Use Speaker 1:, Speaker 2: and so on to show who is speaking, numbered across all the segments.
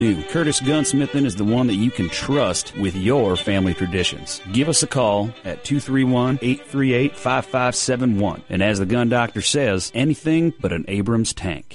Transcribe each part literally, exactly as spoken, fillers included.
Speaker 1: Curtis Gunsmithing is the one that you can trust with your family traditions. Give us a call at two three one, eight three eight, five five seven one. And as the gun doctor says, anything but an Abrams tank.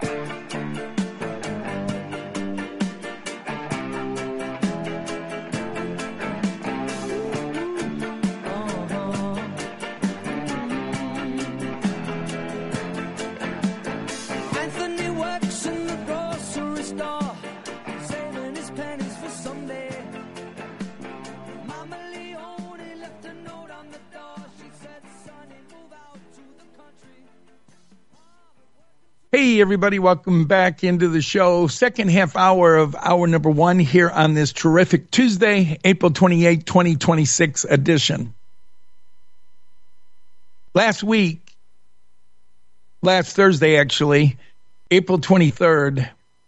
Speaker 2: Hey, everybody, welcome back into the show. Second half hour of hour number one here on this terrific Tuesday, April twenty-eighth, twenty twenty-six edition. Last week, last Thursday, actually, April twenty-third,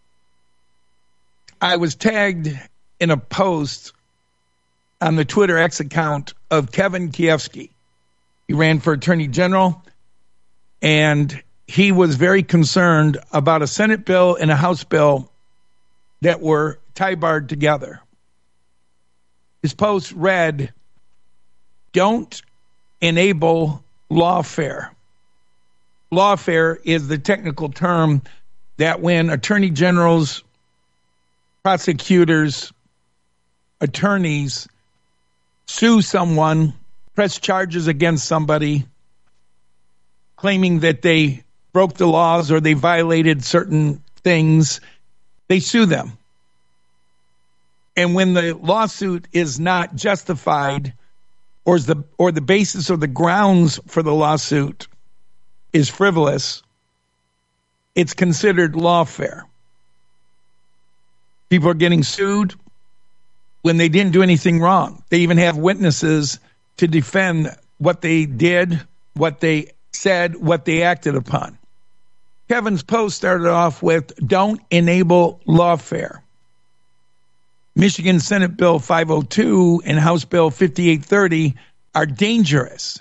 Speaker 2: I was tagged in a post on the Twitter X account of Kevin Kiefsky. He ran for Attorney General, and he was very concerned about a Senate bill and a House bill that were tie-barred together. His post read, "Don't enable lawfare." Lawfare is the technical term that when attorney generals, prosecutors, attorneys sue someone, press charges against somebody, claiming that they broke the laws or they violated certain things, they sue them. And when the lawsuit is not justified, or is the or the basis or the grounds for the lawsuit is frivolous, it's considered lawfare. People are getting sued when they didn't do anything wrong. They even have witnesses to defend what they did, what they said, what they acted upon. Kevin's post started off with, "Don't enable lawfare." Michigan Senate Bill five oh two and House Bill fifty-eight thirty are dangerous.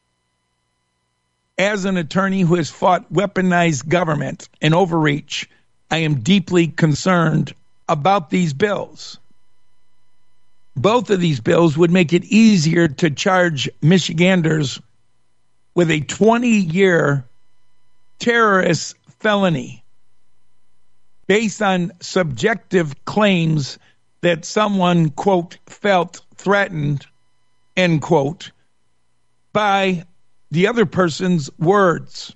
Speaker 2: As an attorney who has fought weaponized government and overreach, I am deeply concerned about these bills. Both of these bills would make it easier to charge Michiganders with a twenty-year terrorist felony based on subjective claims that someone, quote, felt threatened, end quote, by the other person's words.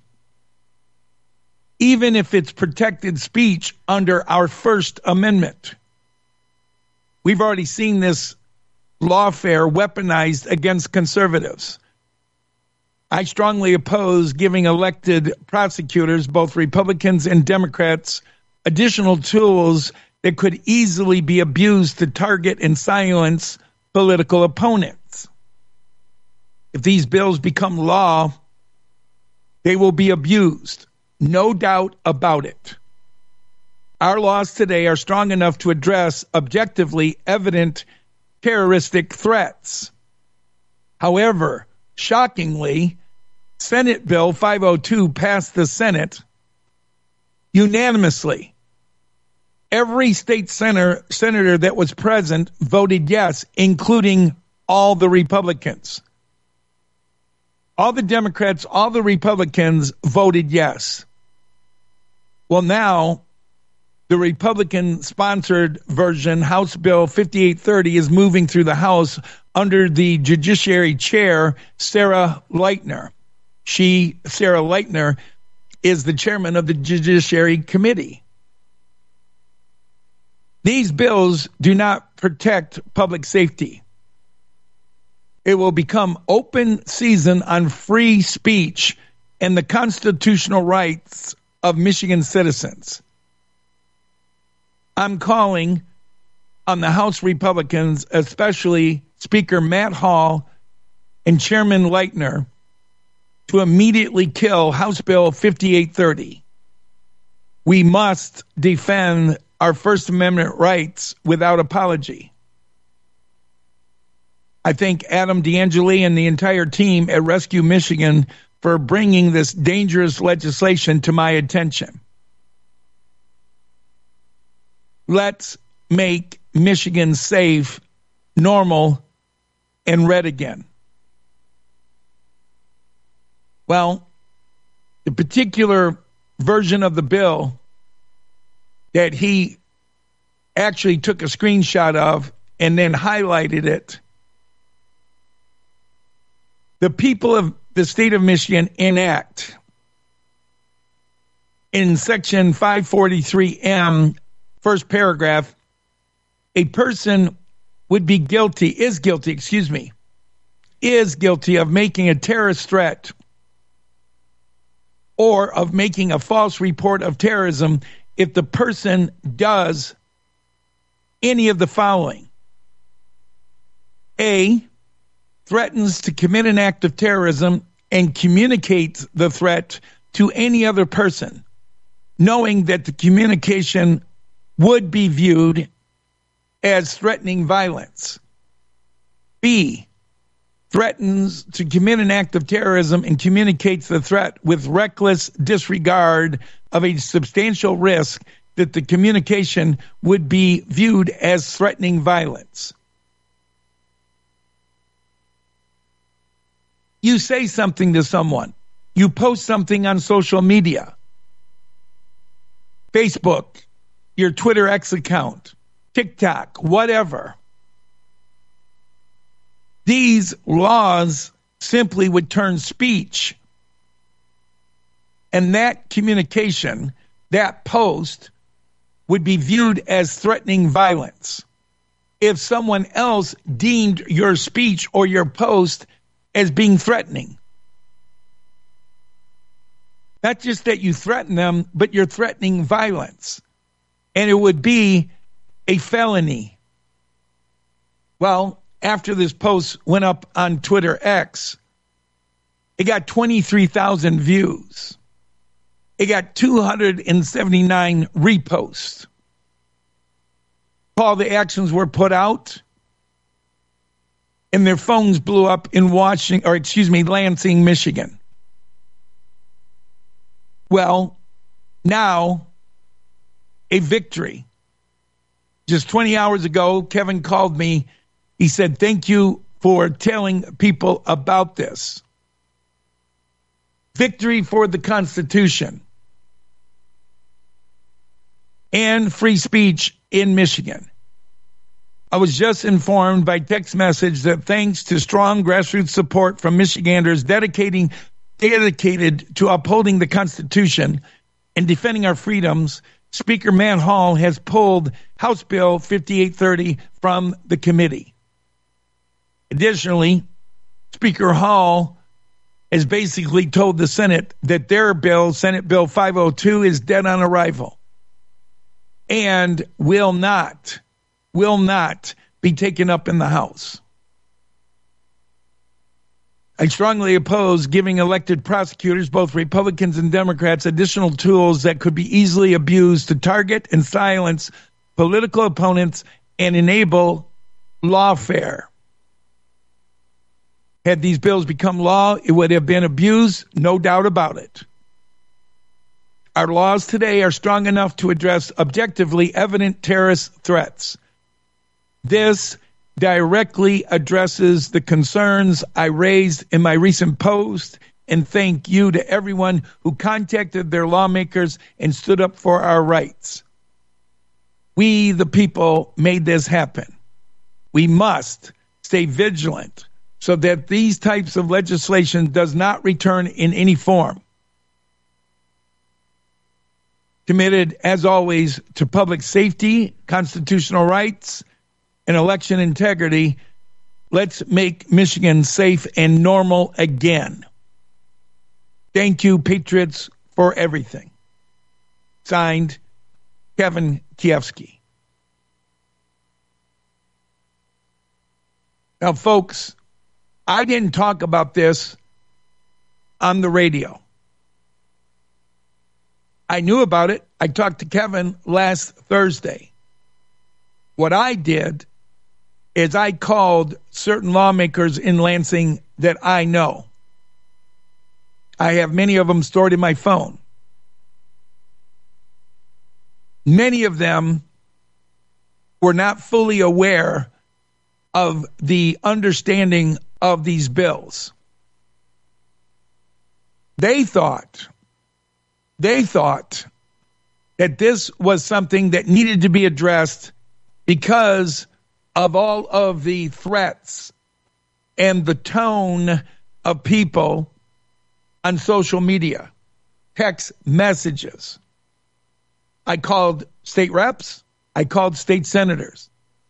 Speaker 2: Even if it's protected speech under our First Amendment. We've already seen this lawfare weaponized against conservatives. I strongly oppose giving elected prosecutors, both Republicans and Democrats, additional tools that could easily be abused to target and silence political opponents. If these bills become law, they will be abused. No doubt about it. Our laws today are strong enough to address objectively evident terroristic threats. However, shockingly, Senate Bill five oh two passed the Senate unanimously. Every state senator, senator that was present voted yes, including all the Republicans. All the Democrats, all the Republicans voted yes. Well, now, the Republican-sponsored version, House Bill fifty-eight thirty, is moving through the House under the Judiciary Chair, Sarah Lightner. She, Sarah Lightner, is the chairman of the Judiciary Committee. These bills do not protect public safety. It will become open season on free speech and the constitutional rights of Michigan citizens. I'm calling on the House Republicans, especially Speaker Matt Hall and Chairman Lightner, to immediately kill House Bill fifty-eight thirty. We must defend our First Amendment rights without apology. I thank Adam D'Angeli and the entire team at Rescue Michigan for bringing this dangerous legislation to my attention. Let's make Michigan safe, normal, and red again. Well, the particular version of the bill that he actually took a screenshot of and then highlighted it, the people of the state of Michigan enact in section five forty-three M, first paragraph, a person would be guilty, is guilty, excuse me, is guilty of making a terrorist threat or of making a false report of terrorism if the person does any of the following. A, threatens to commit an act of terrorism and communicates the threat to any other person, knowing that the communication would be viewed as threatening violence. B, threatens to commit an act of terrorism and communicates the threat with reckless disregard of a substantial risk that the communication would be viewed as threatening violence. You say something to someone. You post something on social media, Facebook, your Twitter X account, TikTok, whatever. These laws simply would turn speech, and that communication, that post, would be viewed as threatening violence if someone else deemed your speech or your post as being threatening. Not just that you threaten them, but you're threatening violence. And it would be a felony. Well, after this post went up on Twitter X, it got twenty-three thousand views. It got two hundred seventy-nine reposts. All the actions were put out, and their phones blew up in Washington, or excuse me, Lansing, Michigan. Well, now, a victory. Just twenty hours ago, Kevin called me. He said, thank you for telling people about this. Victory for the Constitution and free speech in Michigan. I was just informed by text message that thanks to strong grassroots support from Michiganders dedicating, dedicated to upholding the Constitution and defending our freedoms, Speaker Matt Hall has pulled House Bill fifty-eight thirty from the committee. Additionally, Speaker Hall has basically told the Senate that their bill, Senate Bill five oh two, is dead on arrival and will not, will not be taken up in the House. I strongly oppose giving elected prosecutors, both Republicans and Democrats, additional tools that could be easily abused to target and silence political opponents and enable lawfare. Had these bills become law, it would have been abused, no doubt about it. Our laws today are strong enough to address objectively evident terrorist threats. This directly addresses the concerns I raised in my recent post, and thank you to everyone who contacted their lawmakers and stood up for our rights. We, the people, made this happen. We must stay vigilant so that these types of legislation does not return in any form. Committed, as always, to public safety, constitutional rights, and election integrity, let's make Michigan safe and normal again. Thank you, Patriots, for everything. Signed, Kevin Kiefsky. Now, folks, I didn't talk about this on the radio. I knew about it. I talked to Kevin last Thursday. What I did is I called certain lawmakers in Lansing that I know. I have many of them stored in my phone. Many of them were not fully aware of the understanding of these bills. They thought, they thought that this was something that needed to be addressed because of all of the threats and the tone of people on social media, text messages. I called state reps. I called state senators.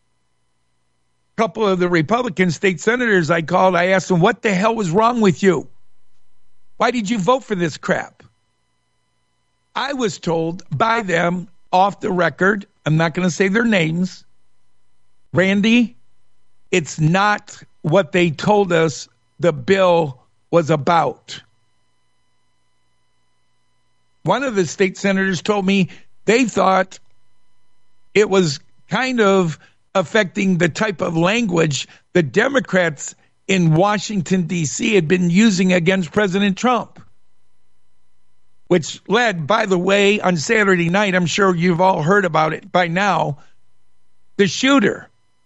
Speaker 2: A couple of the Republican state senators I called, I asked them, what the hell was wrong with you? Why did you vote for this crap? I was told by them off the record, I'm not going to say their names, Randy, it's not what they told us the bill was about. One of the state senators told me they thought it was kind of affecting the type of language the Democrats in Washington, D C had been using against President Trump, which led, by the way, on Saturday night, I'm sure you've all heard about it by now, the shooter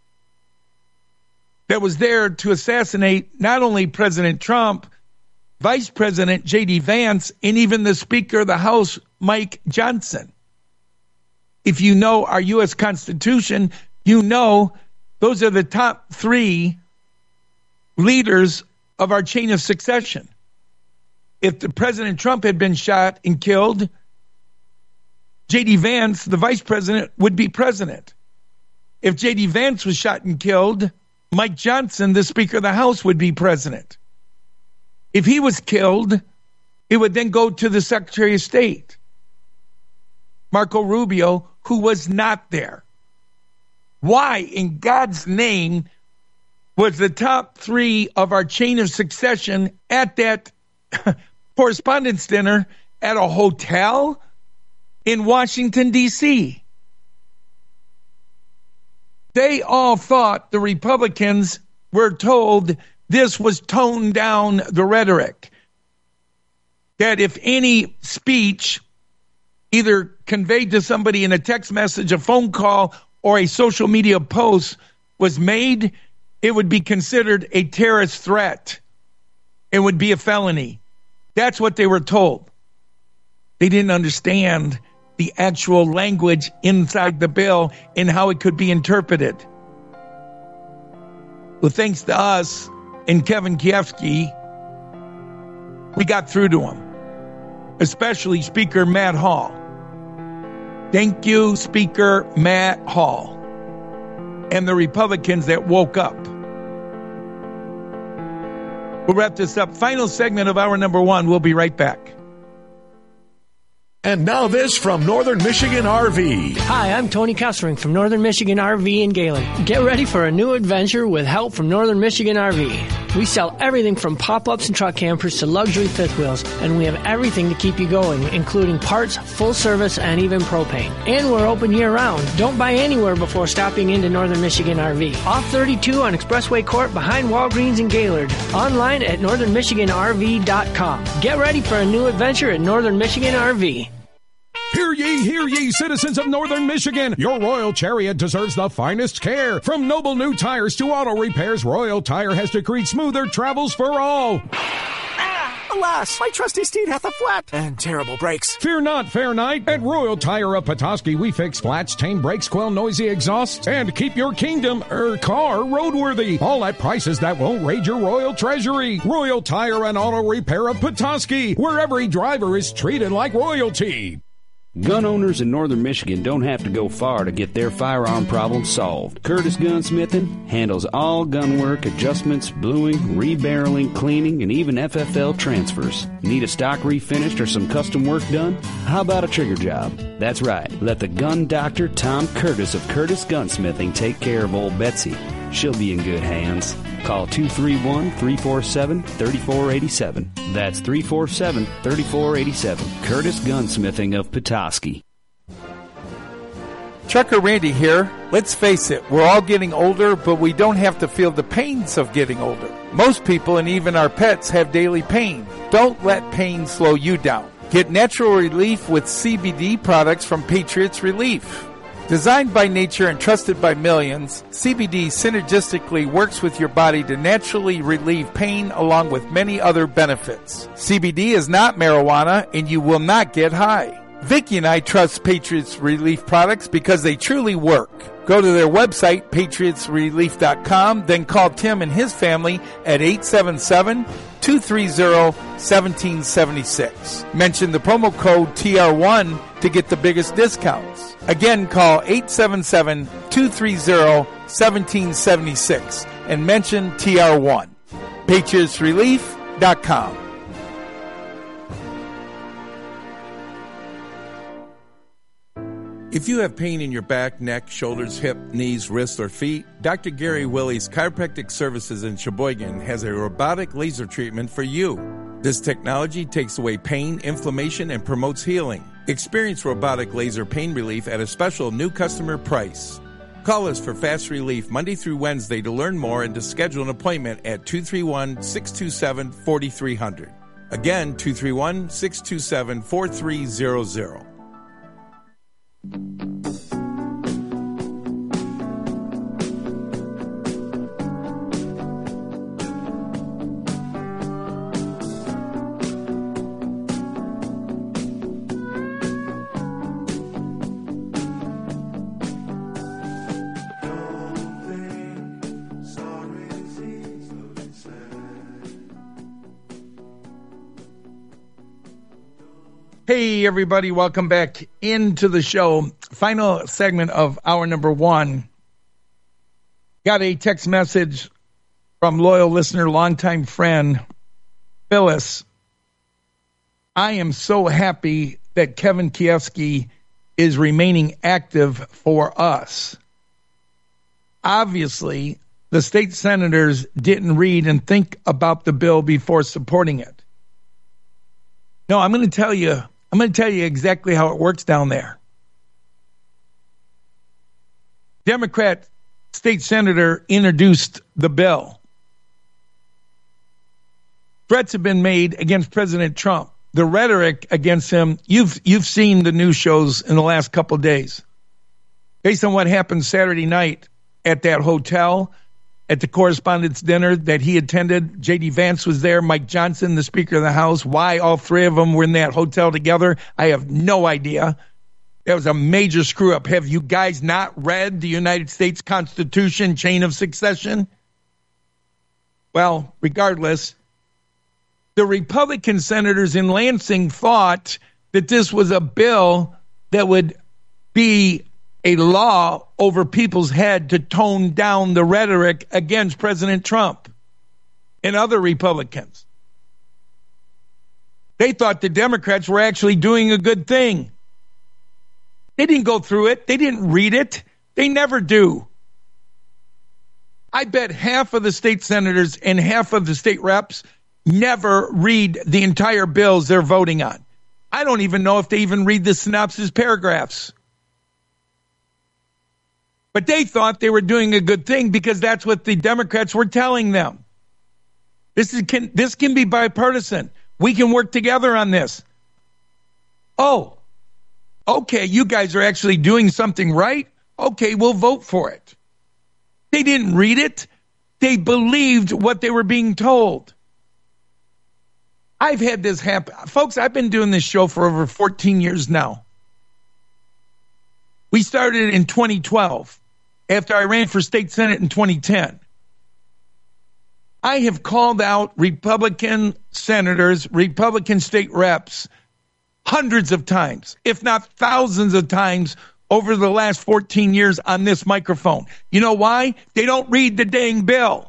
Speaker 2: that was there to assassinate not only President Trump, Vice President J D Vance, and even the Speaker of the House, Mike Johnson. If you know our U S Constitution, you know those are the top three leaders of our chain of succession. If the President Trump had been shot and killed, J D Vance, the vice president, would be president. If J D Vance was shot and killed, Mike Johnson, the Speaker of the House, would be president. If he was killed, it would then go to the Secretary of State, Marco Rubio, who was not there. Why, in God's name, was the top three of our chain of succession at that correspondence dinner at a hotel in Washington, D C? They all thought the Republicans were told this was toned down the rhetoric. That if any speech either conveyed to somebody in a text message, a phone call, or a social media post was made, it would be considered a terrorist threat. It would be a felony. That's what they were told. They didn't understand the actual language inside the bill and how it could be interpreted. Well, thanks to us and Kevin Kiefsky, we got through to him, especially Speaker Matt Hall. Thank you, Speaker Matt Hall, and the Republicans that woke up. We'll wrap this up. Final segment of hour number one. We'll be right back.
Speaker 3: And now this from Northern Michigan R V.
Speaker 4: Hi, I'm Tony Kessering from Northern Michigan R V in Gaylord. Get ready for a new adventure with help from Northern Michigan R V. We sell everything from pop-ups and truck campers to luxury fifth wheels, and we have everything to keep you going, including parts, full service, and even propane. And we're open year-round. Don't buy anywhere before stopping into Northern Michigan R V. Off thirty-two on Expressway Court behind Walgreens in Gaylord. Online at northern michigan r v dot com. Get ready for a new adventure at Northern Michigan R V.
Speaker 3: Hear ye, hear ye, citizens of Northern Michigan. Your Royal Chariot deserves the finest care. From noble new tires to auto repairs, Royal Tire has decreed smoother travels for all.
Speaker 5: Alas, my trusty steed hath a flat and terrible brakes.
Speaker 3: Fear not, fair knight. At Royal Tire of Petoskey, we fix flats, tame brakes, quell noisy exhausts, and keep your kingdom, er, car roadworthy. All at prices that won't raid your royal treasury. Royal Tire and Auto Repair of Petoskey, where every driver is treated like royalty.
Speaker 1: Gun owners in Northern Michigan don't have to go far to get their firearm problem solved. Curtis Gunsmithing handles all gun work, adjustments, bluing, rebarreling, cleaning, and even F F L transfers. Need a stock refinished or some custom work done? How about a trigger job? That's right. Let the gun doctor Tom Curtis of Curtis Gunsmithing take care of old Betsy. She'll be in good hands. Call two three one, three four seven, three four eight seven. That's three four seven, three four eight seven. Curtis Gunsmithing of Petoskey.
Speaker 6: Trucker Randy here. Let's face it, we're all getting older, but we don't have to feel the pains of getting older. Most people and even our pets have daily pain. Don't let pain slow you down. Get natural relief with C B D products from Patriots Relief. Designed by nature and trusted by millions, C B D synergistically works with your body to naturally relieve pain along with many other benefits. C B D is not marijuana and you will not get high. Vicki and I trust Patriots Relief products because they truly work. Go to their website, patriots relief dot com, then call Tim and his family at eight seven seven, two three zero, one seven seven six. Mention the promo code T R one to get the biggest discounts. Again, call eight seven seven, two three zero, one seven seven six and mention T R one. patriots relief dot com.
Speaker 7: If you have pain in your back, neck, shoulders, hip, knees, wrists, or feet, Doctor Gary Willie's Chiropractic Services in Sheboygan has a robotic laser treatment for you. This technology takes away pain, inflammation, and promotes healing. Experience robotic laser pain relief at a special new customer price. Call us for fast relief Monday through Wednesday to learn more and to schedule an appointment at two three one, six two seven, four three zero zero. Again, two three one, six two seven, four three zero zero.
Speaker 2: Hey, everybody, welcome back into the show. Final segment of hour number one. Got a text message from loyal listener, longtime friend, Phyllis. I am so happy that Kevin Kiefsky is remaining active for us. Obviously, the state senators didn't read and think about the bill before supporting it. No, I'm going to tell you, I'm going to tell you exactly how it works down there. Democrat state senator introduced the bill. Threats have been made against President Trump. The rhetoric against him, you've you've seen the news shows in the last couple of days. Based on what happened Saturday night at that hotel, at the correspondence dinner that he attended, J D Vance was there, Mike Johnson, the Speaker of the House. Why all three of them were in that hotel together, I have no idea. That was a major screw-up. Have you guys not read the United States Constitution, chain of succession? Well, regardless, the Republican senators in Lansing thought that this was a bill that would be a law over people's head to tone down the rhetoric against President Trump and other Republicans. They thought the Democrats were actually doing a good thing. They didn't go through it. They didn't read it. They never do. I bet half of the state senators and half of the state reps never read the entire bills they're voting on. I don't even know if they even read the synopsis paragraphs. But they thought they were doing a good thing because that's what the Democrats were telling them. This is can, this can be bipartisan. We can work together on this. Oh, okay, you guys are actually doing something right? Okay, we'll vote for it. They didn't read it. They believed what they were being told. I've had this happen. Folks, I've been doing this show for over fourteen years now. We started in twenty twelve after I ran for state senate in twenty ten. I have called out Republican senators, Republican state reps, hundreds of times, if not thousands of times over the last fourteen years on this microphone. You know why? They don't read the dang bill.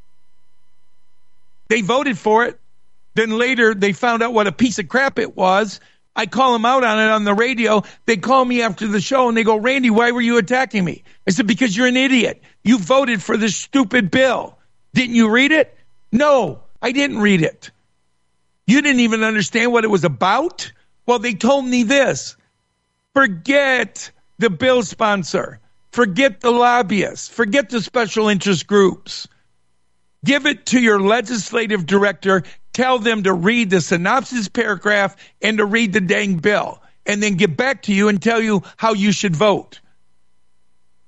Speaker 2: They voted for it. Then later they found out what a piece of crap it was. I call them out on it on the radio. They call me after the show and they go, Randy, why were you attacking me? I said, because you're an idiot. You voted for this stupid bill. Didn't you read it? No, I didn't read it. You didn't even understand what it was about? Well, they told me this. Forget the bill sponsor. Forget the lobbyists. Forget the special interest groups. Give it to your legislative director. Tell them to read the synopsis paragraph and to read the dang bill, and then get back to you and tell you how you should vote.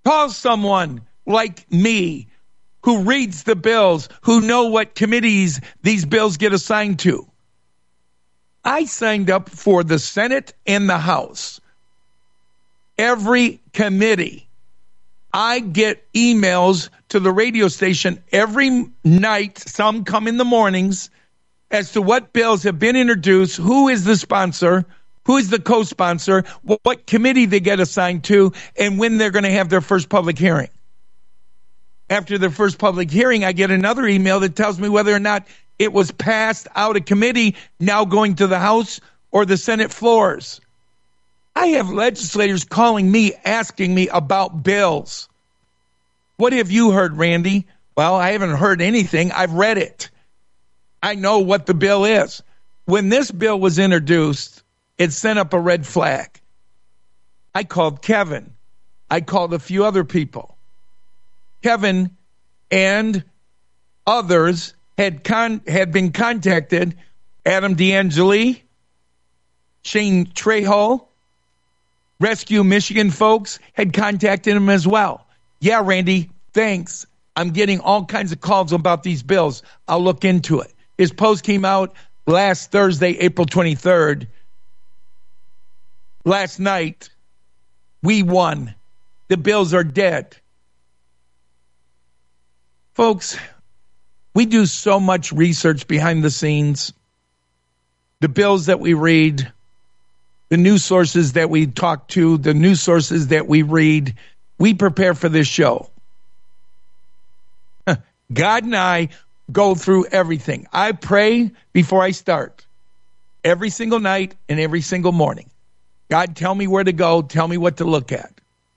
Speaker 2: Call someone like me who reads the bills, who know what committees these bills get assigned to. I signed up for the Senate and the House. Every committee. I get emails to the radio station every night, some come in the mornings, as to what bills have been introduced, who is the sponsor, who is the co-sponsor, what committee they get assigned to, and when they're going to have their first public hearing. After their first public hearing, I get another email that tells me whether or not it was passed out of committee, now going to the House or the Senate floors. I have legislators calling me, asking me about bills. What have you heard, Randy? Well, I haven't heard anything. I've read it. I know what the bill is. When this bill was introduced, it sent up a red flag. I called Kevin. I called a few other people. Kevin and others had con- had been contacted. Adam D'Angeli, Shane Trejo, Rescue Michigan folks had contacted him as well. Yeah, Randy, thanks. I'm getting all kinds of calls about these bills. I'll look into it. His post came out last Thursday, April twenty-third. Last night, we won. The bills are dead. Folks, we do so much research behind the scenes. The bills that we read, the news sources that we talk to, the news sources that we read, we prepare for this show. God and I go through everything. I pray before I start. Every single night and every single morning. God, tell me where to go. Tell me what to look at.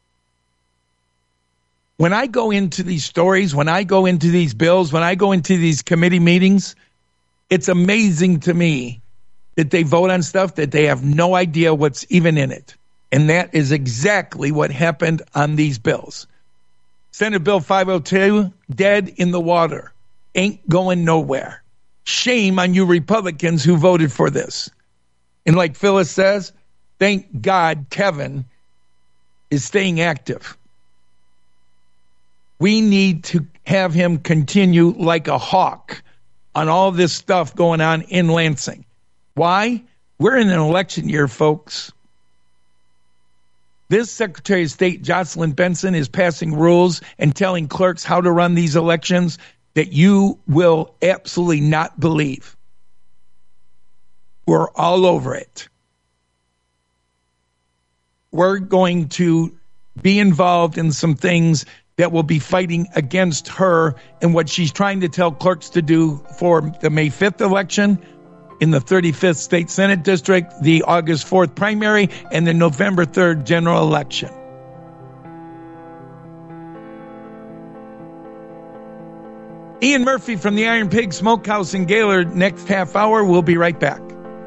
Speaker 2: When I go into these stories, when I go into these bills, when I go into these committee meetings, it's amazing to me that they vote on stuff that they have no idea what's even in it. And that is exactly what happened on these bills. Senate Bill five oh two, dead in the water. Ain't going nowhere. Shame on you Republicans who voted for this. And like Phyllis says, thank God Kevin is staying active. We need to have him continue like a hawk on all this stuff going on in Lansing. Why? We're in an election year, folks. This Secretary of State, Jocelyn Benson, is passing rules and telling clerks how to run these elections that you will absolutely not believe. We're all over it. We're going to be involved in some things that will be fighting against her and what she's trying to tell clerks to do for the May fifth election, in the thirty-fifth State Senate District, the August fourth primary, and the November third general election. Ian Murphy from the Iron Pig Smokehouse in Gaylord. Next half hour, we'll be right back.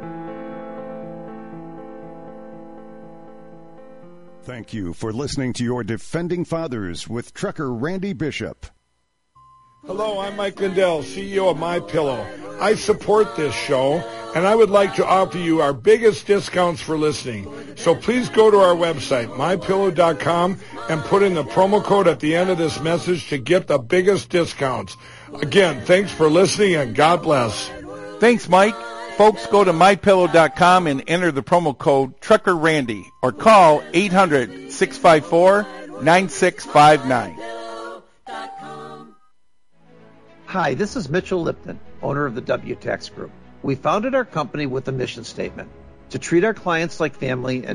Speaker 8: Thank you for listening to your Defending Fathers with Trucker Randy Bishop.
Speaker 9: Hello, I'm Mike Lindell, C E O of MyPillow. I support this show, and I would like to offer you our biggest discounts for listening. So please go to our website, my pillow dot com, and put in the promo code at the end of this message to get the biggest discounts. Again, thanks for listening, and God bless.
Speaker 6: Thanks, Mike. Folks, go to my pillow dot com and enter the promo code Trucker Randy or call eight hundred, six five four, nine six five nine.
Speaker 10: Hi, this is Mitchell Lipton, owner of the W Tax Group. We founded our company with a mission statement: to treat our clients like family and